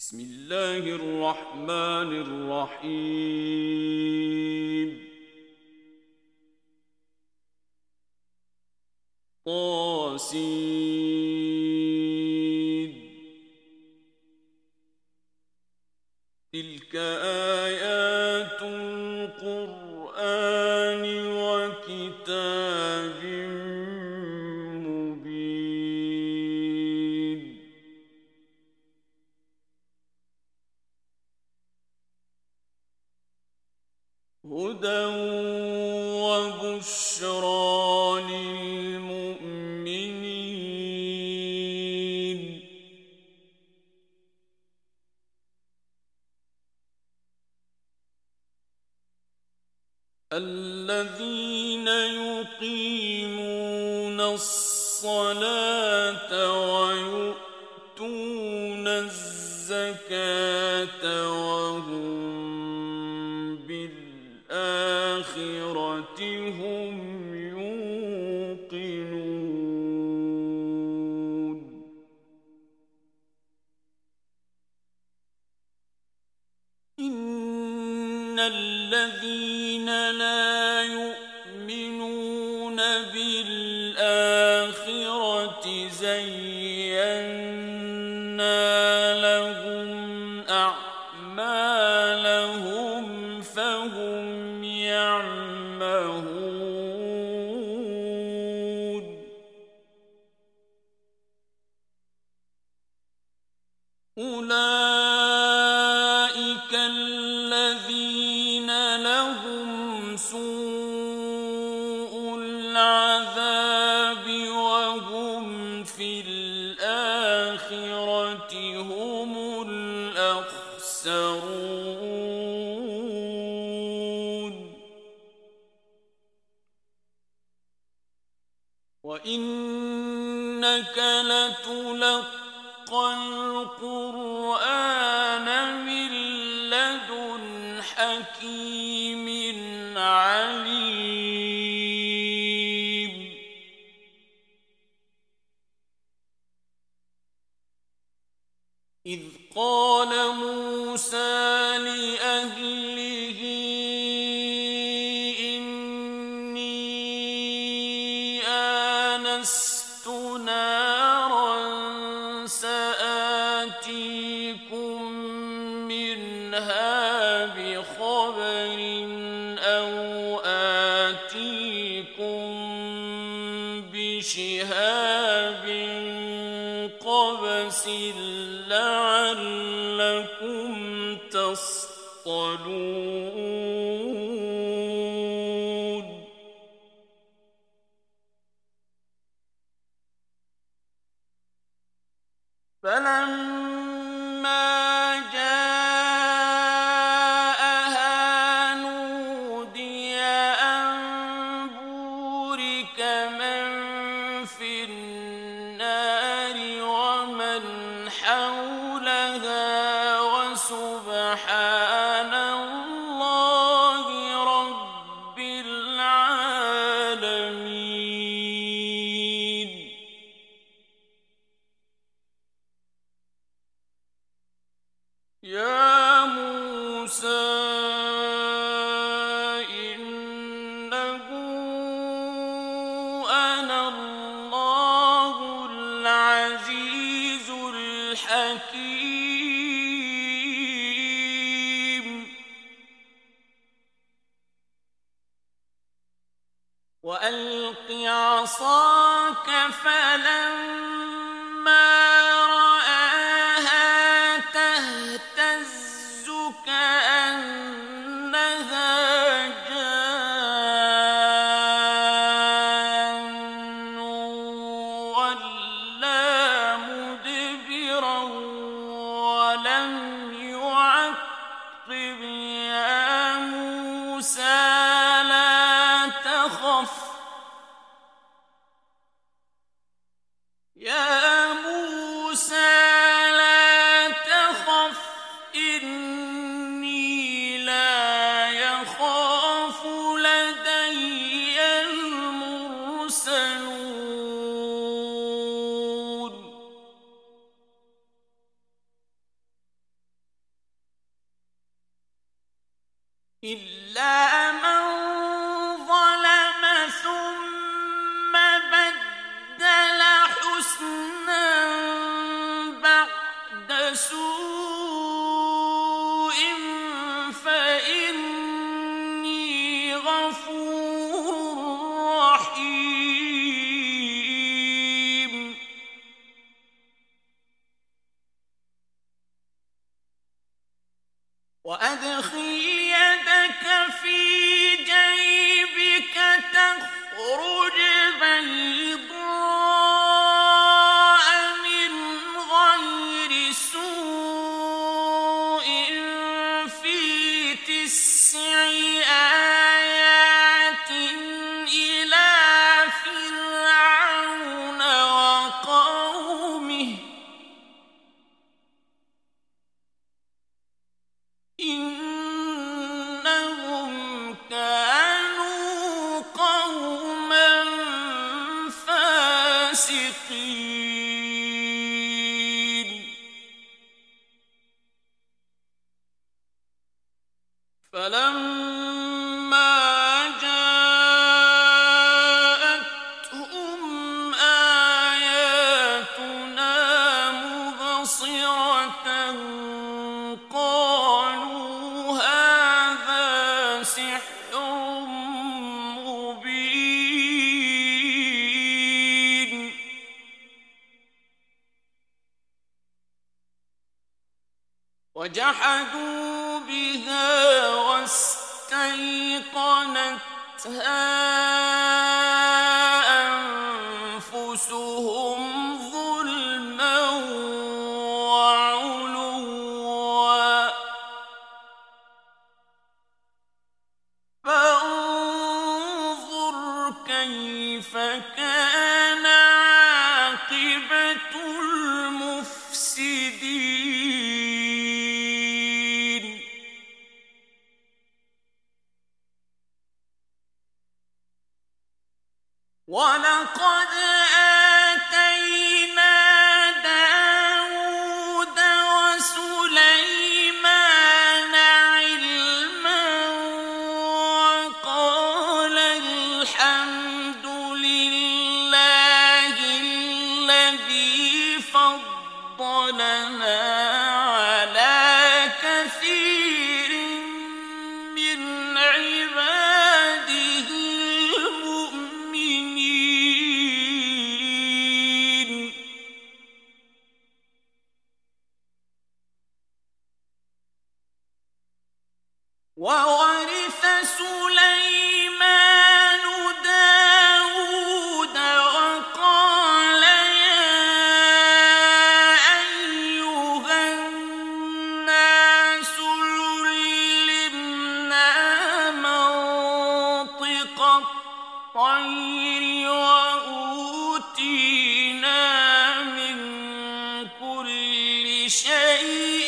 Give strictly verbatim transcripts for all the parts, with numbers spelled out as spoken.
بسم الله الرحمن الرحيم. طاسين. تلك آيات القرآن وكتاب مبين. هدى وبشرى للمؤمنين. الذين يقيمون الصلاة ويؤتون الزكاة وهم بالآخرة هم يوقنون. إن الذين لا يؤمنون بالآخرة زينا لهم أعمالهم فهم يعمهون. أولئك الذين لهم سوء العذاب وهم في الآخرة هم الأخسرون. وإنك لتلقى القرآن من لدن حكيم عليم. إذ قال موسى لأهله إني آنست نارا سآتيكم منها بخبر أو آتيكم بشهاب قبس لعلكم تصطلون. فلما جاءها نودي أن بورك من في النار ومن حولها وسبحان الله رب العالمين. يا موسى إنه أنا الله العزيز الحكيم. وألق عصاك فلما رآها تهتز كأنها جان ولا مدبرا ولم يعقب. يا موسى لا تخف. يا موسى لا تخف إني لا يخاف لدي المرسلون. إلا من ظلم ثم بدل حسنا بعد سوء فإني غفور رحيم. وأدخل يدك في جيبك تخرج بيضاء من غير سوء في تسع آيات إلى فرعون وقومه إنهم كانوا قوما فاسقين. فلما جاءتهم آياتنا مبصرة قالوا هذا سحر مبين. وجحدوا بها واستيقنتها أنفسهم ظلما وعلوا فانظر كيف كان عاقبة المفسدين. ولقد آتينا داود وسليمان علما وقال الحمد لله الذي فضلنا على كثير من عباده المؤمنين. وورث سليمان داود وقال يا أيها الناس علمنا منطق الطير وأوتينا من كل شيء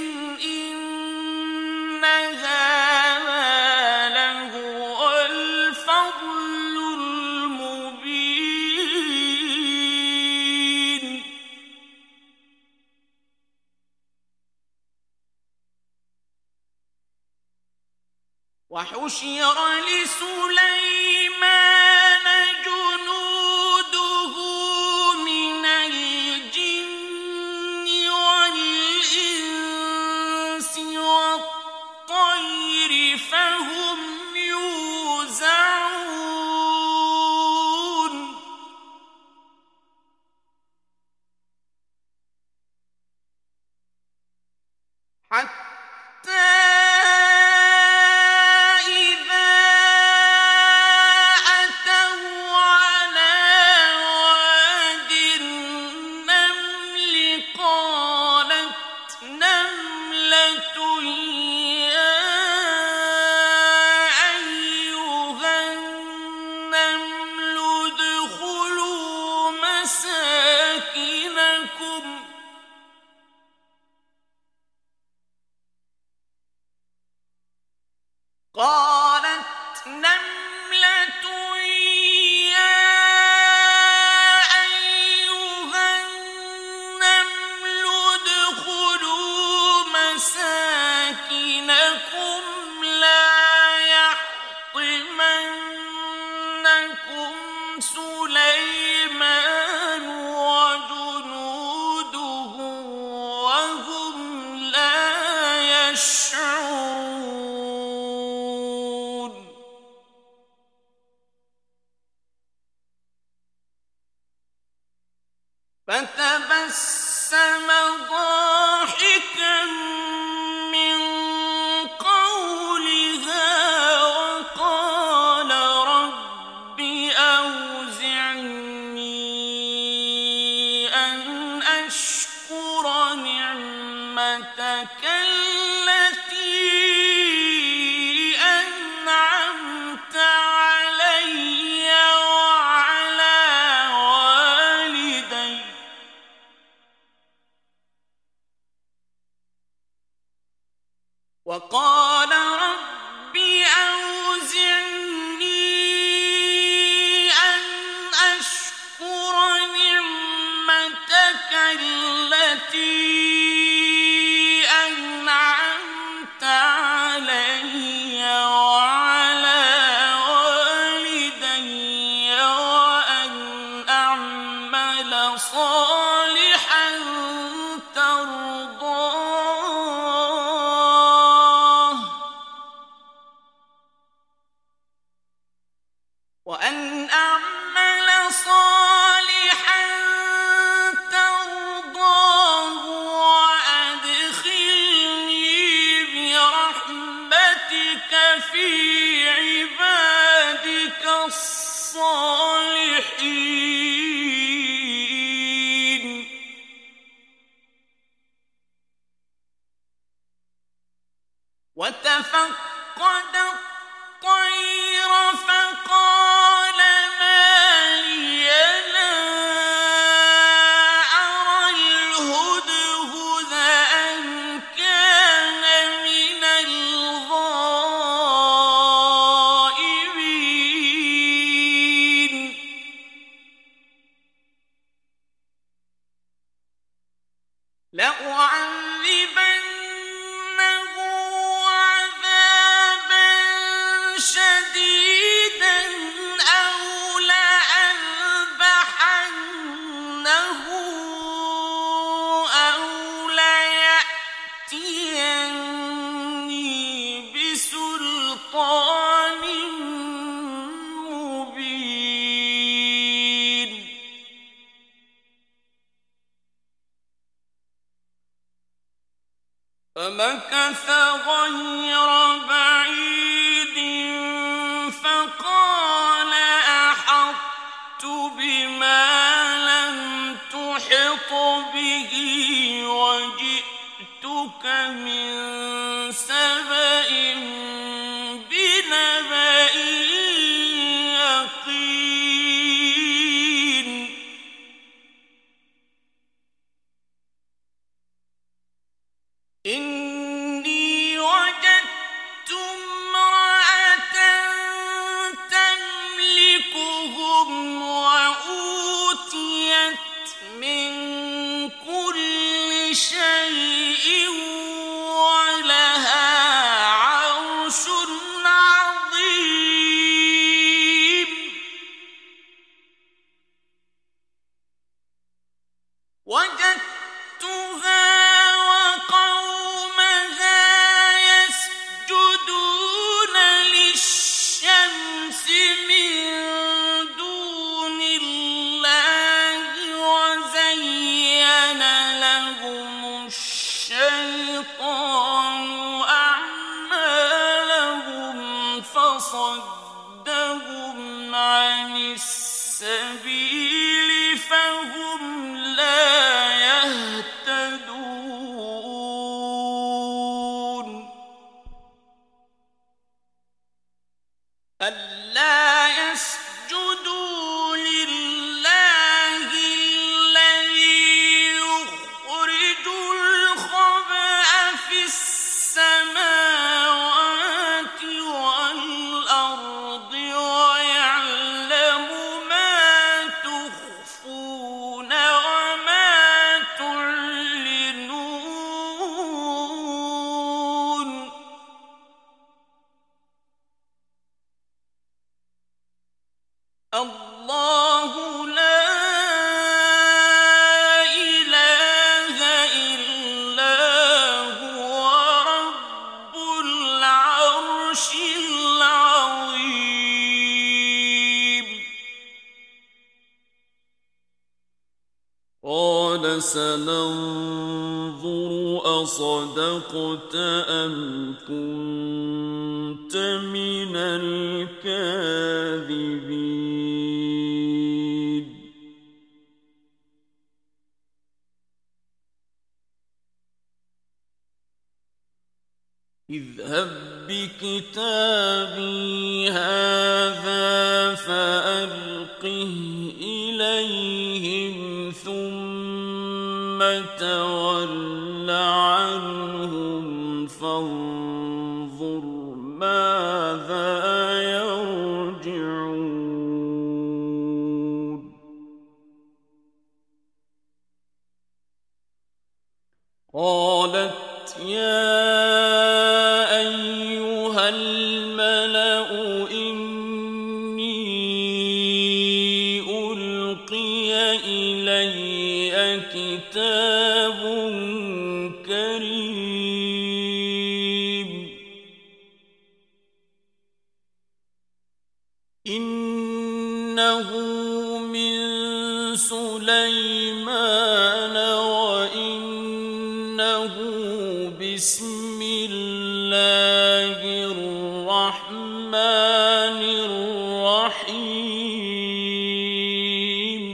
إن هذا لهو الفضل المبين. وحشر لسليمان جنوده من الجن والإنس والطير فهم يوزعون. حتى إذا أتوا على واد النمل قالت نملة يا أيها النمل ادخلوا مساكنكم قالت نملة يا أيها النمل ادخلوا مساكنكم لا يشعرون فتبسم ضاحكا من قولها وقال رب أوزعني أن أشكر نعمتك التي أنعمت علي وعلى والدي وقال رب أوزعني أن أشكر نعمتك التي أنعمت علي وعلى والدي وأن أعمل صالحا ترضاه وأن أعمل صالحا ترضاه وأدخلني برحمتك في عبادك الصالحين وتفقد الطير فقال ما لي لا أرى الهدهد أم كان من الغائبين لأعذبنه عذابا شديدا أو لأذبحنه أو ليأتيني بسلطان مبين فمكث غير بعيد فقال أحطت بما لم تحط به وجئتك من سبأ بنبأ يقين إني وجدت امرأة تملكهم وأوتيت من كل شيء ولها عرش عظيم وجدتها وقومها يسجدون للشمس من دون الله وزين لهم الشيطان أعمالهم فصدهم عن السبيل فهم لا يهتدون ألا يسجدوا لله الذي يخرج الخبأ في السماوات والأرض ويعلم ما تخفون وما تعلنون الله لا إله إلا هو رب سننظر أصدقت أم كنت من الكاذبين اذهب بكتابي هذا فألقه إليهم ثم تول عنهم فانظر ماذا يرجعون قالت يا أيها الملأ إني ألقي إلي كتاب كريم إنه من سليمان وإنه بسم الله الرحمن الرحيم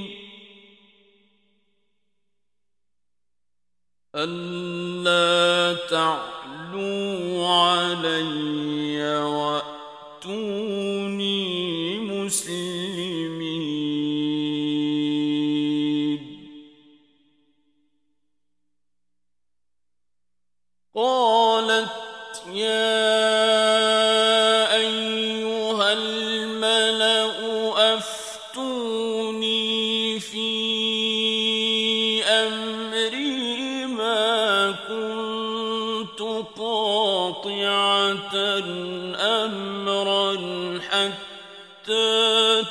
ألا تعلوا علي وأتوني مسلمين قالت يا أيها الملأ أفتوني في أمري ما كنت قاطعة أمرا حتى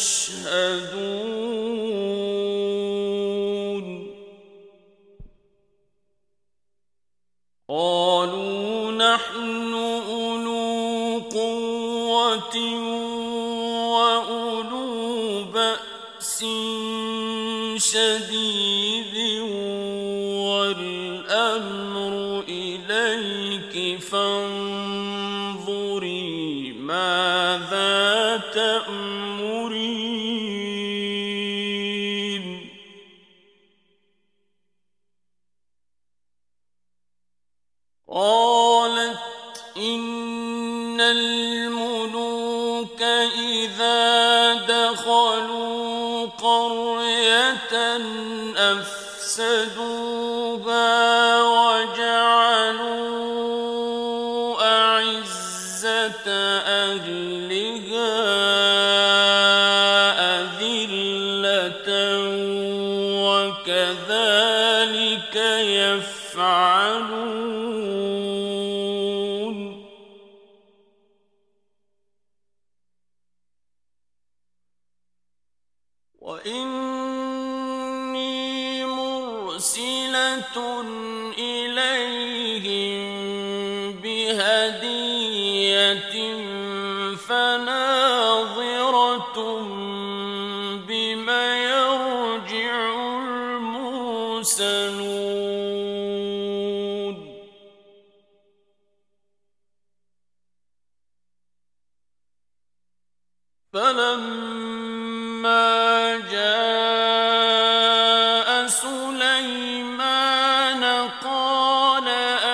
تشهدون قالوا نحن أولو قوة وأولو بأس شديد والأمر إليك فانظري ماذا تأمرين قالت إن الملوك إذا دخلوا قرية أفسدوها وجعلوا أعزة أهلها أذلة وكذلك يفعلون وإني مرسلة إليهم بهدية فناظرة بما يرجع المرسلون فلما جاء سليمان قال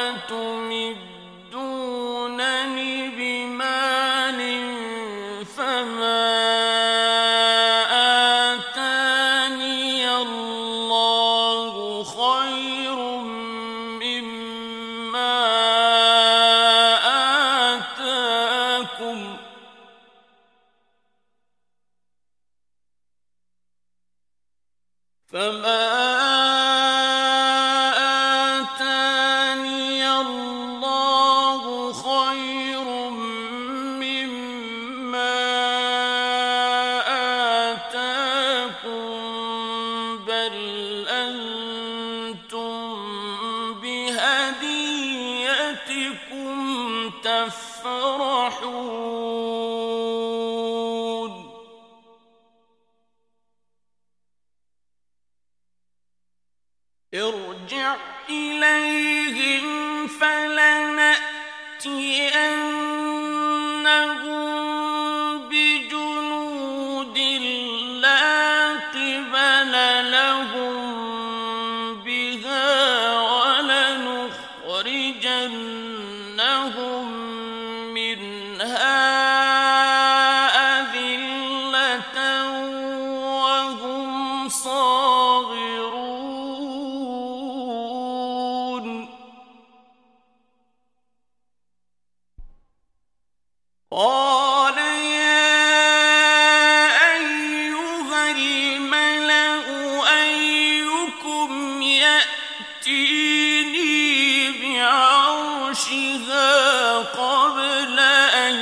أتمدونني بمال فما آتاني الله خير مما آتاكم فما آتاني الله خير مما آتاكم بل أنتم بهديتكم تفرحون فلنأتينهم بجنود لا قبل لهم بها ولنخرجنهم منها أذلة وهم صاغرون قال يا أيها الملأ أيكم يأتيني بعرشها قبل أن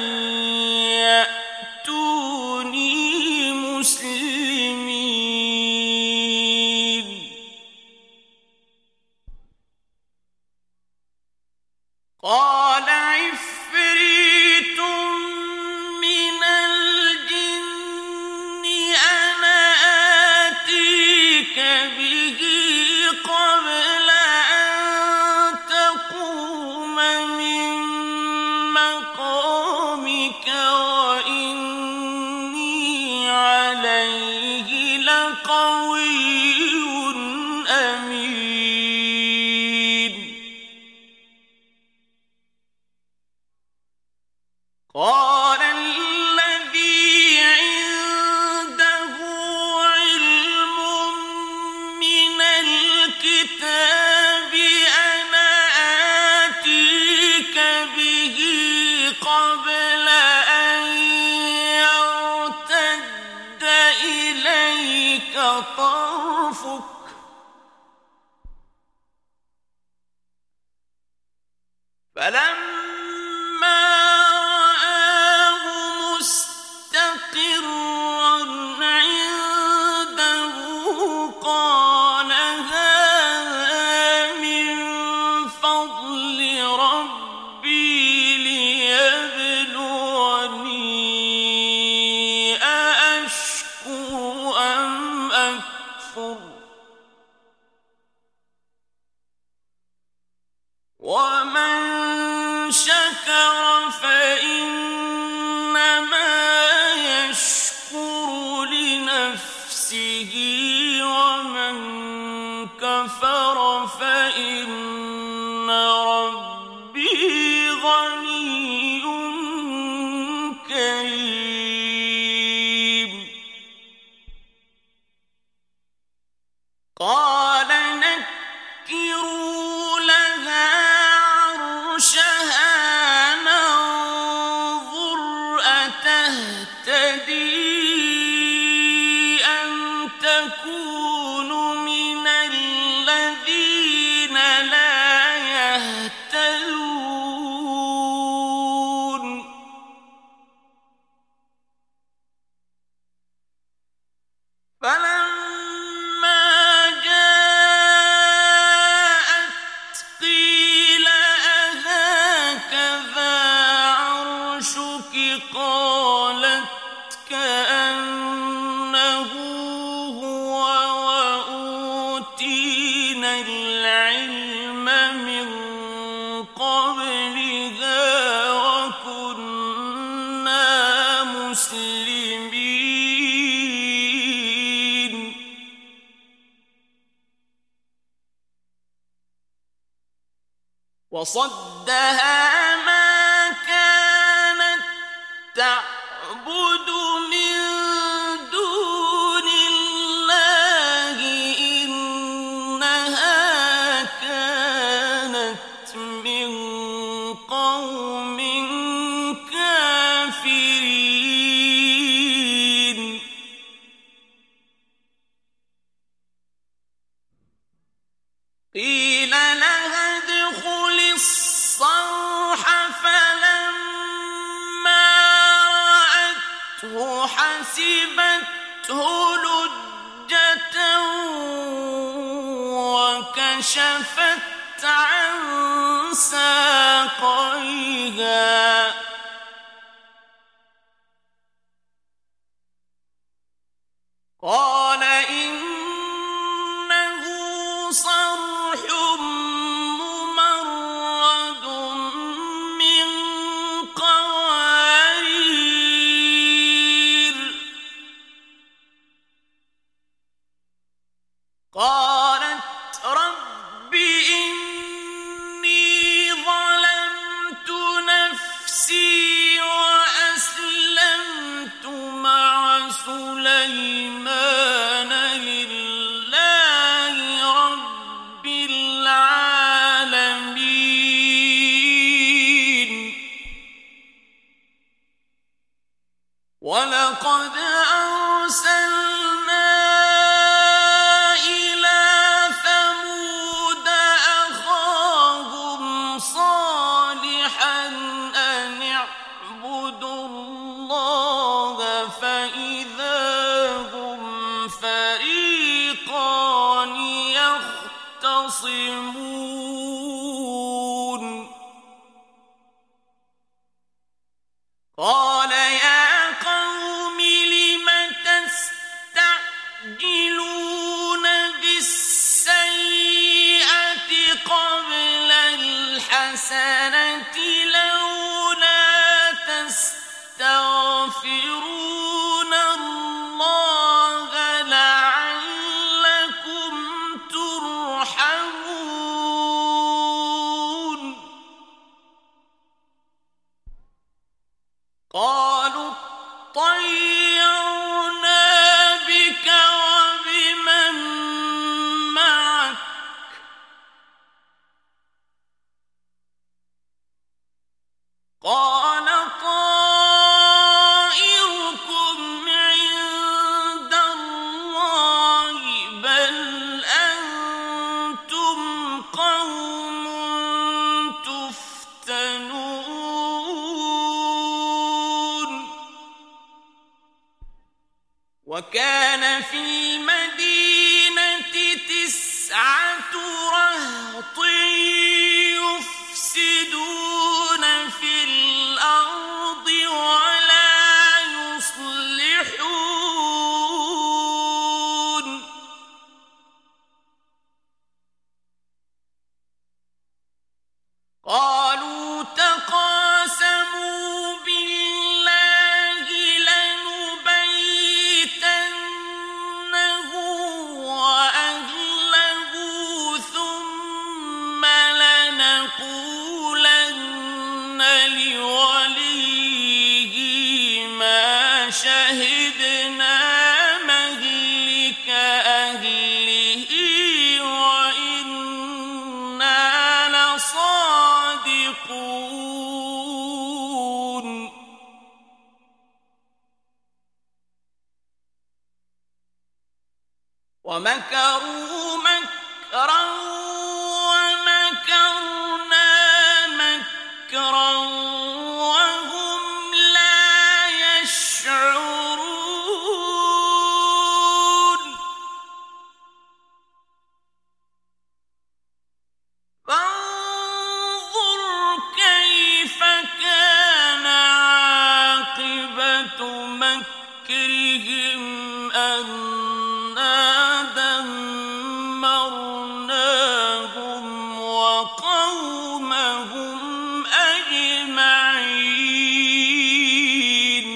يأتوني مسلمين قال عفريت من الجن أنا آتيك به قبل أن تقوم من مقامك وإني عليه لقوي أمين قال الذي عنده علم من الكتاب أنا آتيك به قبل أن يرتد إليك طرفك فلما رآه مستقرا عنده قال هذا من فضل ربي ليبلوني أأشكر أم أكفر ومن شكر فإنما يشكر لنفسه ومن كفر فإن ربي غني كريم قال نكروا لها عرشها ننظر أتهتدي أم تكون من الذين لا يهتدون فلما جاءت قيل أهكذا عرشك قالت كأنه هو وأوتينا العلم من قبلها وكنا مسلمين وصدها ما كانت تعبد من دون الله إنها كانت من قوم كافرين قيل لها ادخل الصرح فلما رأته حسبته لجة وكشفت عن ساقيها قال إنه صرح ممرد وَلَقَدْ أَرْسَلْنَا إِلَىٰ ثَمُودَ أَخَاهُمْ صَالِحًا أَنِ اعْبُدُوا اللَّهَ فَإِذَا هُمْ فَرِيقَانِ يَخْتَصِمُونَ قَالَ يَا قَوْمِ لِمَ تَسْتَعْجِلُونَ بِالسَّيِّئَةِ قَبْلَ الْحَسَنَةِ لَوْلَا تَسْتَغْفِرُونَ اللَّهَ لَعَلَّكُمْ تُرْحَمُونَ قَالُوا اطَّيَّرْنَا بِكَ وَبِمَن مَّعَكَ ۚ قَالَ طَائِرُكُمْ عِندَ اللَّهِ ۖ بَلْ أَنتُمْ قَوْمٌ تُفْتَنُونَ وَكَانَ فِي الْمَدِينَةِ تِسْعَةُ رَهْطٍ يُفْسِدُونَ فِي الْأَرْضِ وَلَا يُصْلِحُونَ قَالُوا تَقَاسَمُوا بِاللَّهِ لَنُبَيِّتَنَّهُ وَأَهْلَهُ ثُمَّ لَنَقُولَنَّ لِوَلِيِّهِ مَا شَهِدْنَا مَهْلِكَ أَهْلِهِ وَإِنَّا لَصَادِقُونَ وَمَكَرُوا مَكْرًا وَمَكَرْنَا مَكْرًا وَهُمْ لَا يَشْعُرُونَ فَانظُرْ كَيْفَ كَانَ عَاقِبَةُ مَكْرِهِمْ أَنَّا دَمَّرْنَاهُمْ وَقَوْمَهُمْ أَجْمَعِينَ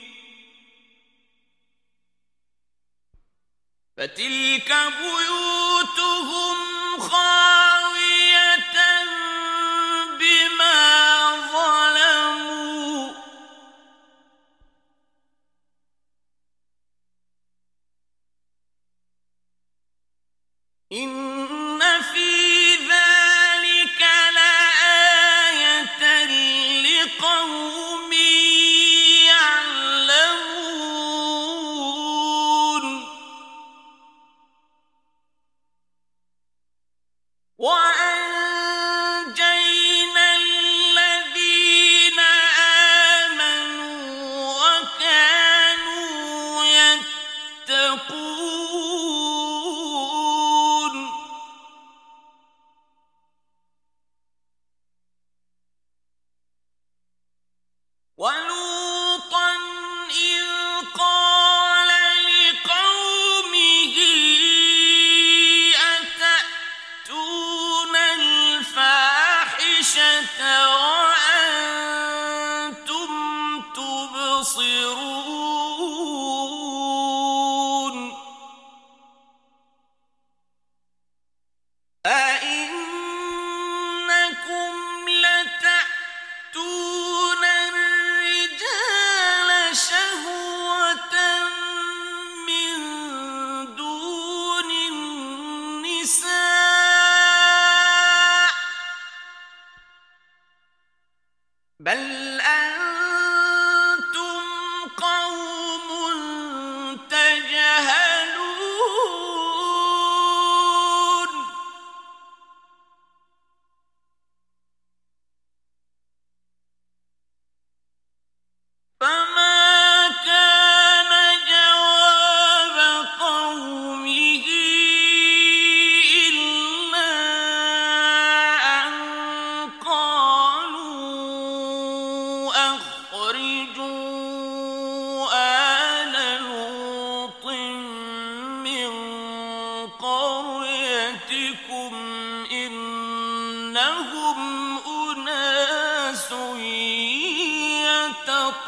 فَتِلْكَ بُيُوتُهُمْ خَاوِيَةً بِمَا ظَلَمُوا ۗ إِنَّ فِي ذَلِكَ لَآيَةً لِقَوْمٍ يَعْلَمُونَ وَأَنجَيْنَا الَّذِينَ آمَنُوا وَكَانُوا يَتَّقُونَ وَلُوطًا إِذْ قَالَ لِقَوْمِهِ أَتَأْتُونَ الْفَاحِشَةَ وَأَنتُمْ تُبْصِرُونَ أَئِنَّكُمْ لَتَأْتُونَ الرِّجَالَ شَهْوَةً مِّن دُونِ النِّسَاءِ بَلْ أَنتُمْ قَوْمٌ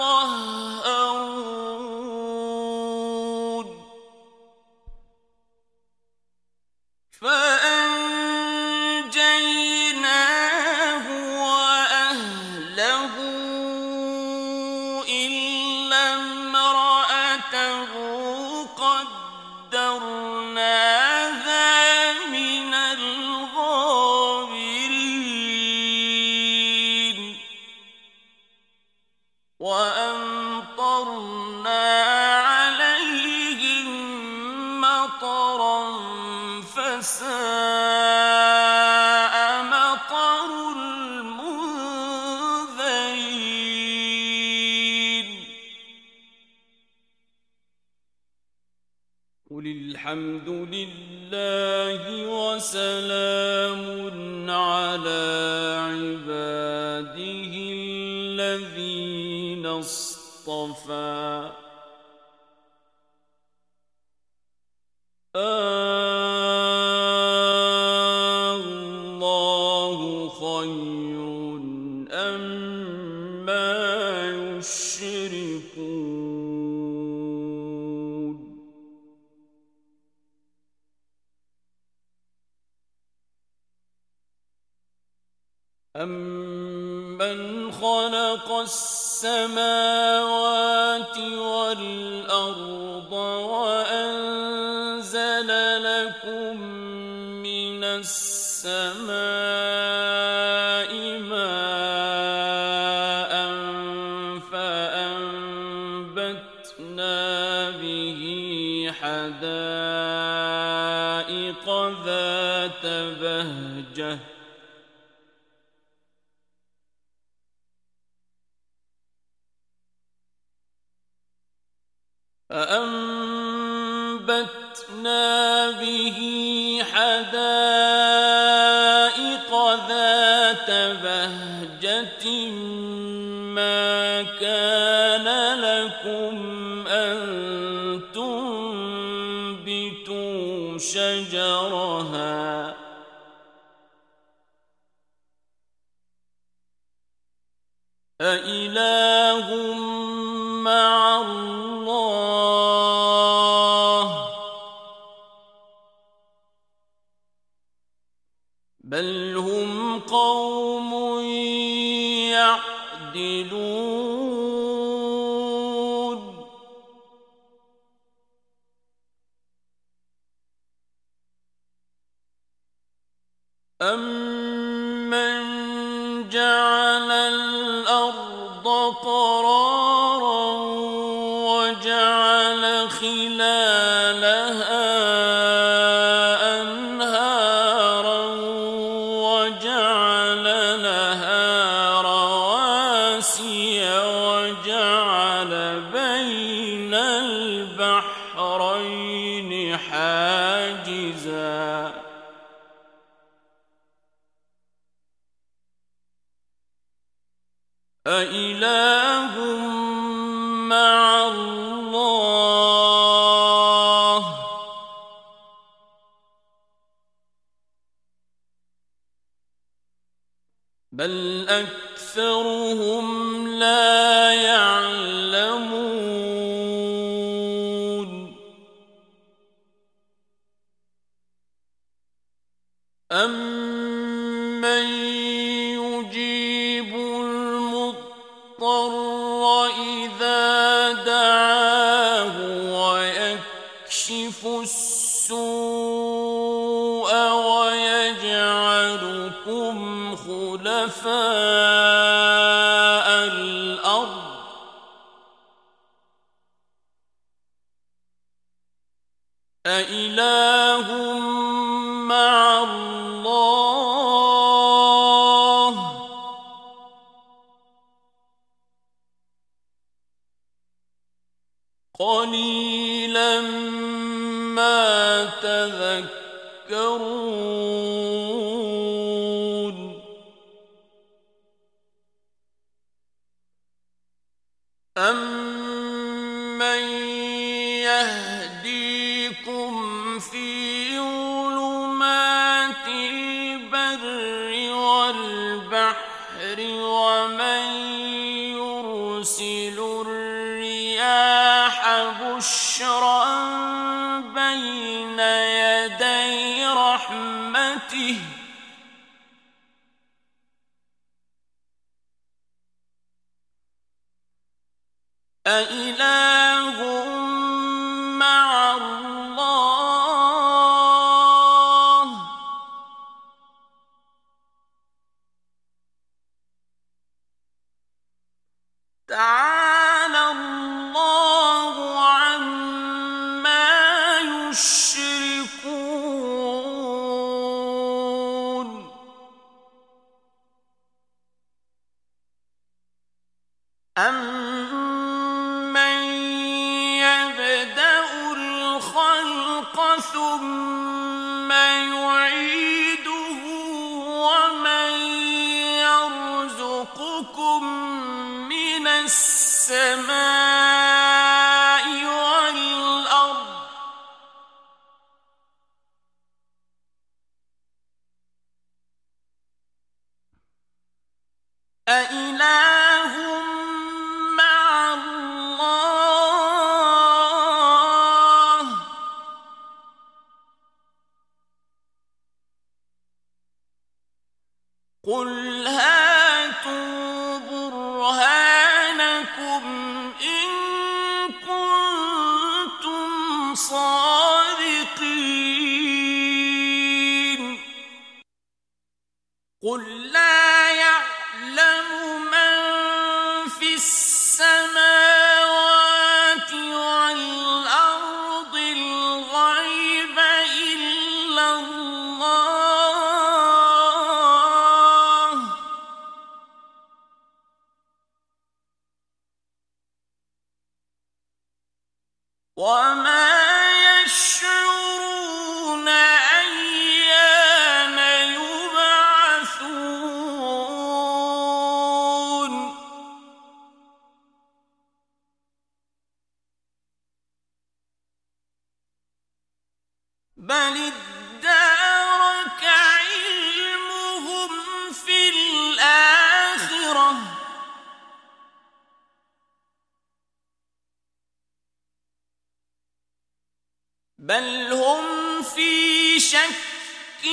يتطهرون فأنجيناه وأهله إلا امرأته قدرناها من الغابرين وأمطرنا عليهم مطرا فساء مطر المنذرين قل الحمد لله وسلام على عباده الذين اصطفى الله خير أما يشركون أَمَّنْ خَلَقَ السَّمَاوَاتِ وَالْأَرْضَ وَأَنزَلَ لَكُم مِّنَ السَّمَاءِ مَاءً فَأَنبَتْنَا بِهِ حَدَائِقَ ذَاتَ بَهْجَةٍ فأنبتنا به حدائق ذات بهجة ما كان لكم أن تنبتوا شجرها أإله مع الله بل هم قوم يعدلون أَمَّنْ جَعَلَ الْأَرْضَ قَرَارًا وَجَعَلَ خِلَالَهَا أَنْهَارًا وَجَعَلَ لَهَا رَوَاسِيَ وَجَعَلَ بَيْنَ الْبَحْرَيْنِ حَاجِزًا أإله مع الله بل أكثرهم لا يعلمون أَمَّن يُجِيبُ المضطر إذا دعاه ويكشف السوء ويجعلكم خلفاء الأرض أإله مع الله قليلا ما تذكرون أَمَّن يَهْدِيكُمْ فِي ظُلُمَاتِ الْبَرِّ وَالْبَحْرِ وَمَن يُرْسِلُ بشرا بين يدي رحمته أإله مع الله تعالى الله عما يشركون أَمَّن يَبْدَأُ الْخَلْقَ ثُمَّ يُعِيدُهُ وَمَن يَرْزُقُكُم مِّنَ السَّمَاءِ وَالْأَرْضِ أَإِلَٰهٌ مَّعَ اللَّهِ قُلْ هَاتُوا بُرْهَانَكُمْ إِن كُنتُمْ صَادِقِينَ قُل لَّا يَعْلَمُ مَن فِي السَّمَاوَاتِ وَالْأَرْضِ الْغَيْبَ إِلَّا اللَّهُ وَمَا يَشْعُرُونَ أَيَّانَ يُبْعَثُونَ بَلِ ادَّارَكَ عِلْمُهُمْ فِي الْآخِرَةِ بَلْ هُمْ فِي شَكٍّ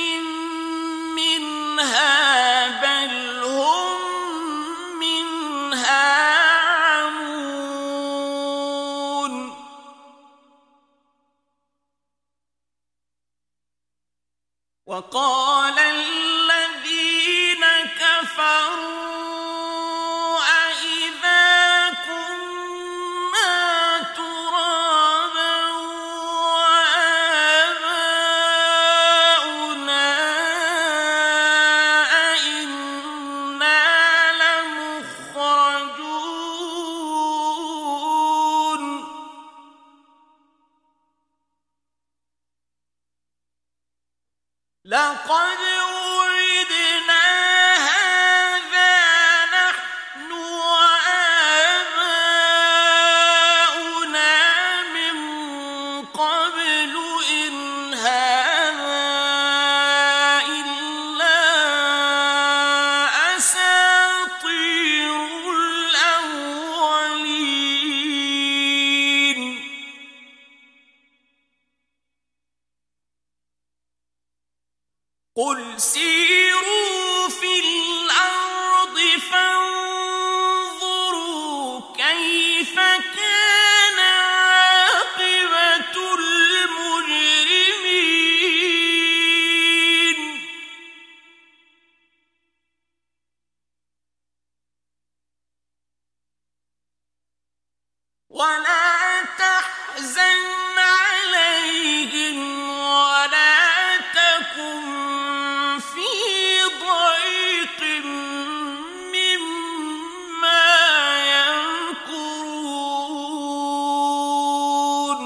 مِّنْهَا بَلْ هُم مِّنْهَا عَمُونَ وَقَالَ الَّذِينَ كَفَرُوا أَإِذَا كُنَّا تُرَابًا وَآبَاؤُنَا أَإِنَّا لَمُخْرَجُونَ لَقَدْ وُعِدْنَا هَٰذَا نَحْنُ وَآبَاؤُنَا مِن قَبْلُ إِنْ هَٰذَا إِلَّا أَسَاطِيرُ الْأَوَّلِينَ قُلْ سِيرُوا فِي الْأَرْضِ فَانظُرُوا كَيْفَ كَانَ عَاقِبَةُ الْمُجْرِمِينَ وَلَا تَحْزَنْ عَلَيْهِمْ وَلَا تَكُن فِي ضَيْقٍ مِّمَّا يَمْكُرُونَ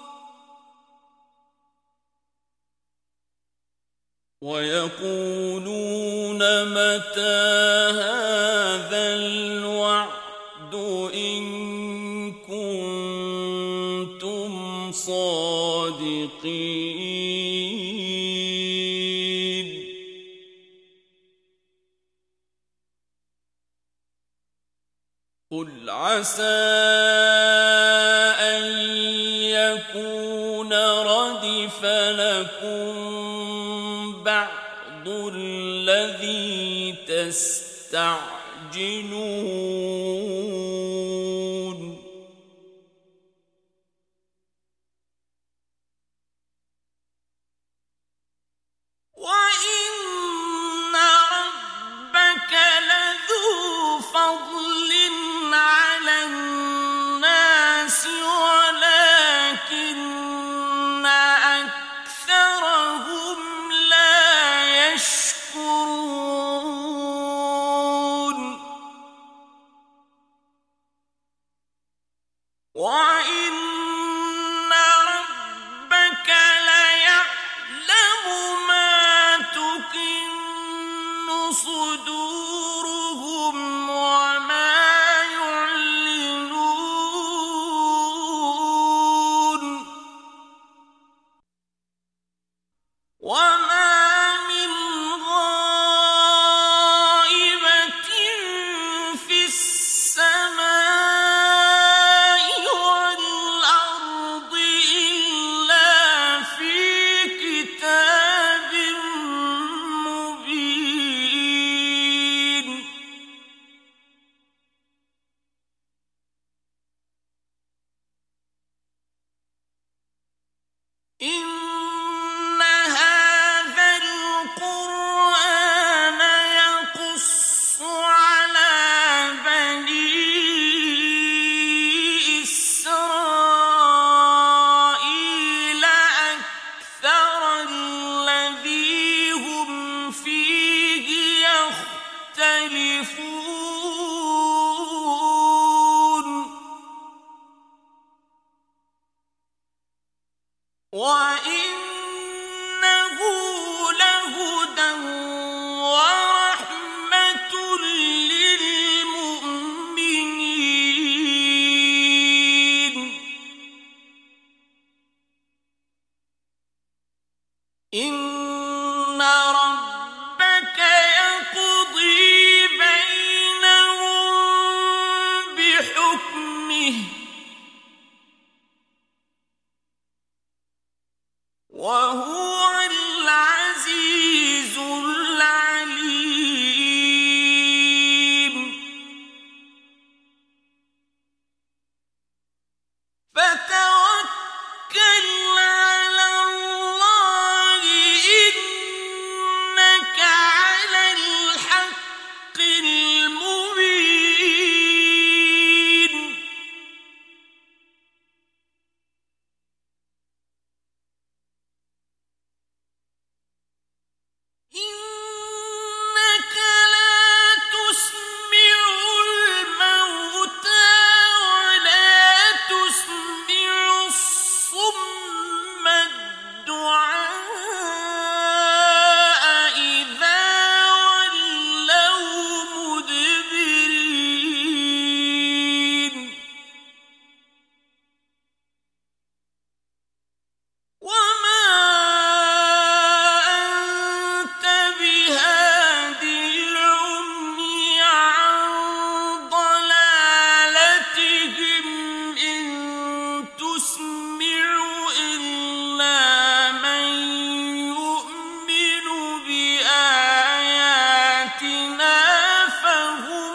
وَيَقُولُونَ مَتَىٰ هَٰذَا الْوَعْدُ إِن كُنتُمْ صَادِقِينَ قُلْ عَسَىٰ أَن لكم بعض الذي تستعجلون وإن ربك لذو فضل على الناس ولكن أكثرهم لا يشكرون وإن ربك ليعلم ما تكن صدورهم وما يعلنون وما من غائبة في السماء والأرض إلا في كتاب مبين إن هذا القرآن يقص على بني إسرائيل أكثر الذي هم فيه يختلفون وإنه لهدى ورحمة للمؤمنين إن ربك يقضي بينهم بحكمه وهو العزيز العليم فتوكل على الله إنك على الحق المبين إنك لا تسمع الموتى ولا تسمع الصم الدعاء إذا ولوا مدبرين وما أنت بهاد العمي عن ضلالتهم إن تسمع إلا من يؤمن بآياتنا فهم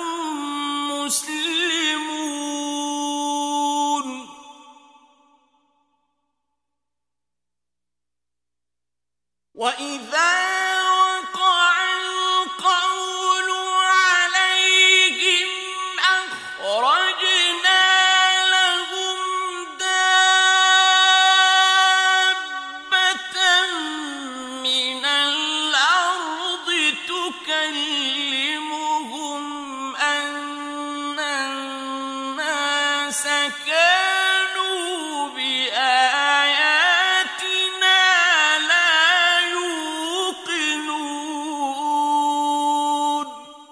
مسلمون وإذا وقع القول عليهم أخرجنا لهم دابة من الأرض تكلمهم أن الناس كانوا بآياتنا لا يوقنون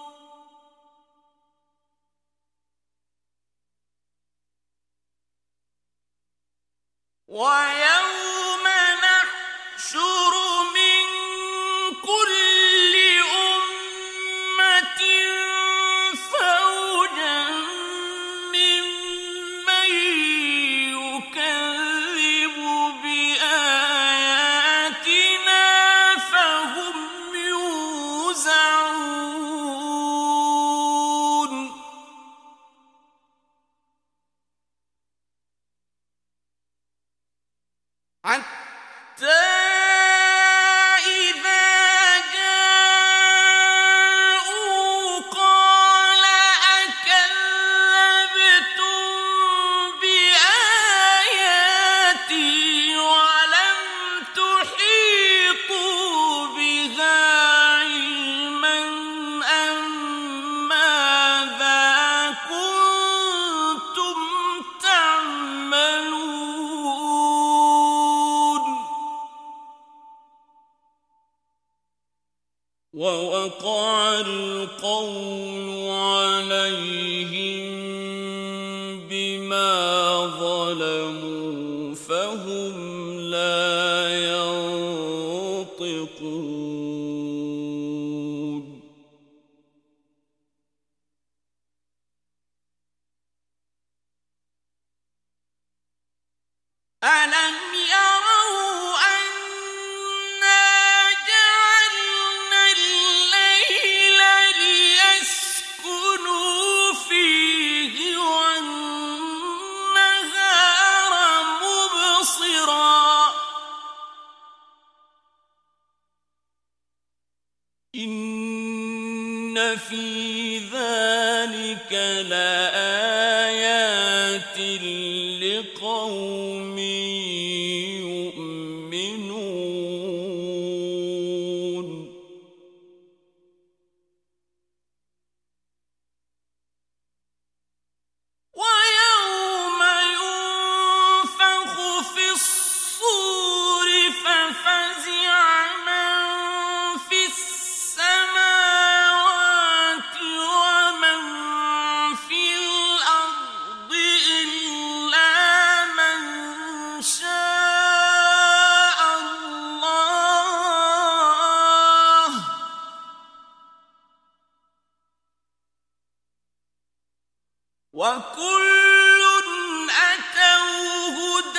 ويوم نحشر من كل أمة فوجا ممن يكذب بآياتنا حتى إذا جاءوا قال أكذبتم بآياتي ولم تحيطوا بها علما أم ماذا كنتم تعملون ووقع القول عليهم بما ظلموا فهم لا ينطقون ألم يروا أنا جعلنا الليل ليسكنوا فيه والنهار مبصرا إن في ذلك لآيات لقوم يؤمنون ويوم ينفخ في الصور ففزع من في السماوات ومن في الأرض إلا من شاء الله وكل أتوه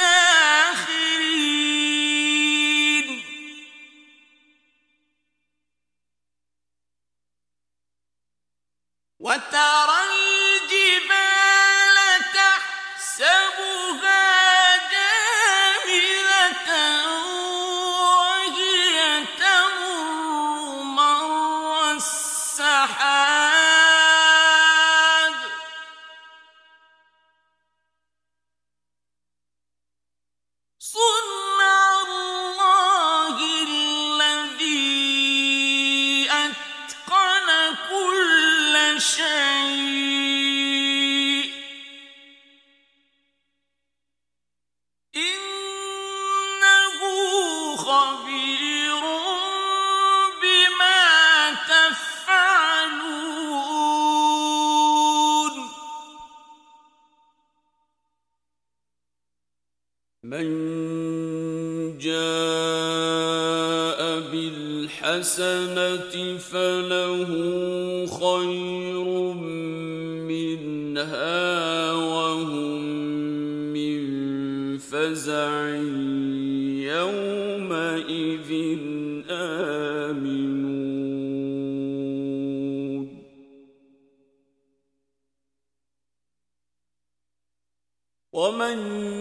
داخرين وترى الجبال تحسبها جامدة وهي تمر مر السحاب صنع الله الذي أتقن كل شيء إنه خبير بما تفعلون من جاء بالحسنة فله خير منها وهم من فزع يومئذ آمنون ومن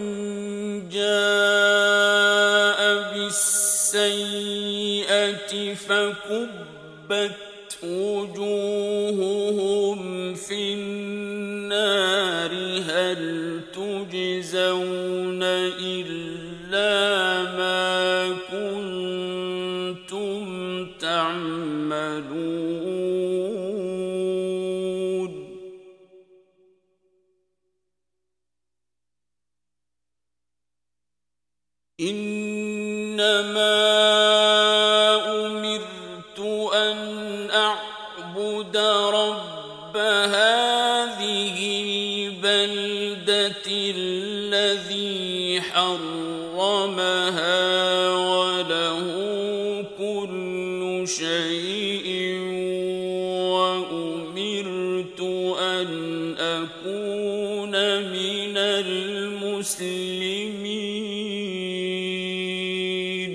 جاء بالسيئة فكبت وجوههم في النار هل تجزون إلا ما كنتم تعملون إنما أمرت أن أعبد رب هذه البلدة الذي حرمها وله كل شيء وأمرت أن أكون من المسلمين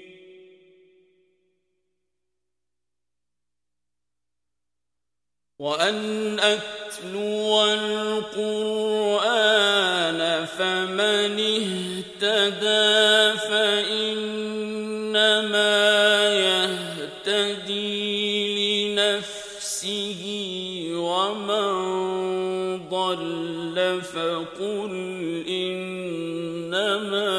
وأن أتلو القرآن فمن اهتدى ومن ضل فقل إنما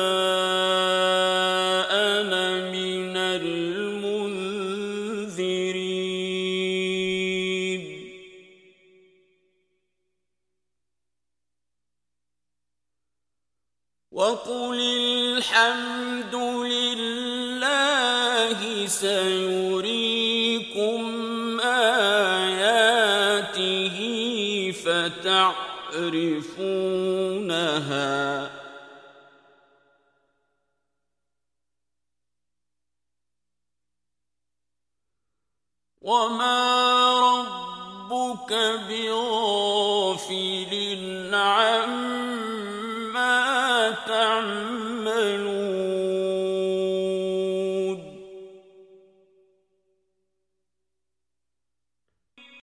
أنا من المنذرين وقل الحمد لله سيريكم آياته فتعرفونها وما ربك بغافل